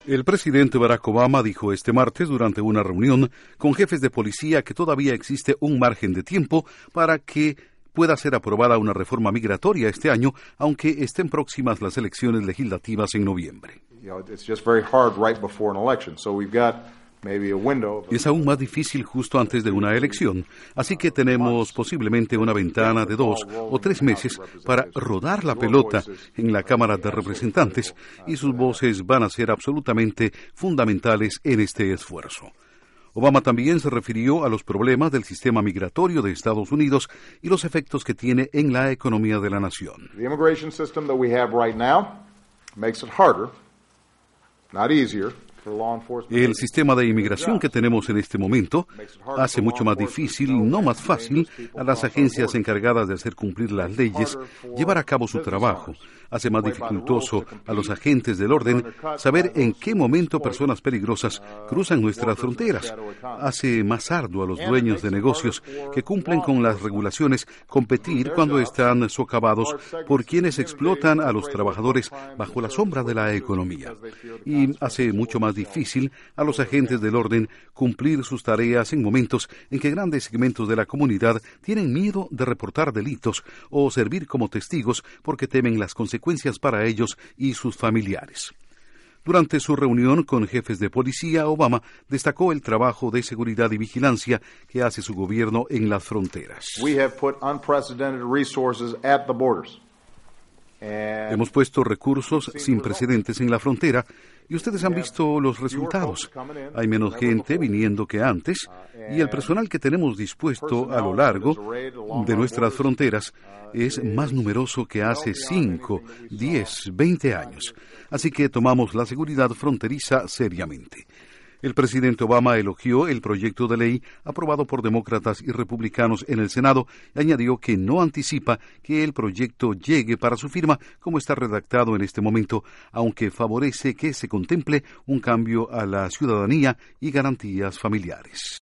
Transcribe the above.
El presidente Barack Obama dijo este martes durante una reunión con jefes de policía que todavía existe un margen de tiempo para que pueda ser aprobada una reforma migratoria este año, aunque estén próximas las elecciones legislativas en noviembre. Es aún más difícil justo antes de una elección, así que tenemos posiblemente una ventana de 2 o 3 meses para rodar la pelota en la Cámara de Representantes, y sus voces van a ser absolutamente fundamentales en este esfuerzo. Obama también se refirió a los problemas del sistema migratorio de Estados Unidos y los efectos que tiene en la economía de la nación. The immigration system that we have right now makes it harder, not easier. El sistema de inmigración que tenemos en este momento hace mucho más difícil, no más fácil, a las agencias encargadas de hacer cumplir las leyes llevar a cabo su trabajo. Hace más dificultoso a los agentes del orden saber en qué momento personas peligrosas cruzan nuestras fronteras. Hace más arduo a los dueños de negocios que cumplen con las regulaciones competir cuando están socavados por quienes explotan a los trabajadores bajo la sombra de la economía. Y hace mucho más difícil a los agentes del orden cumplir sus tareas en momentos en que grandes segmentos de la comunidad tienen miedo de reportar delitos o servir como testigos porque temen las consecuencias para ellos y sus familiares. Durante su reunión con jefes de policía, Obama destacó el trabajo de seguridad y vigilancia que hace su gobierno en las fronteras. Hemos puesto recursos sin precedentes en la frontera y ustedes han visto los resultados. Hay menos gente viniendo que antes y el personal que tenemos dispuesto a lo largo de nuestras fronteras es más numeroso que hace 5, 10, 20 años. Así que tomamos la seguridad fronteriza seriamente. El presidente Obama elogió el proyecto de ley aprobado por demócratas y republicanos en el Senado y añadió que no anticipa que el proyecto llegue para su firma como está redactado en este momento, aunque favorece que se contemple un cambio a la ciudadanía y garantías familiares.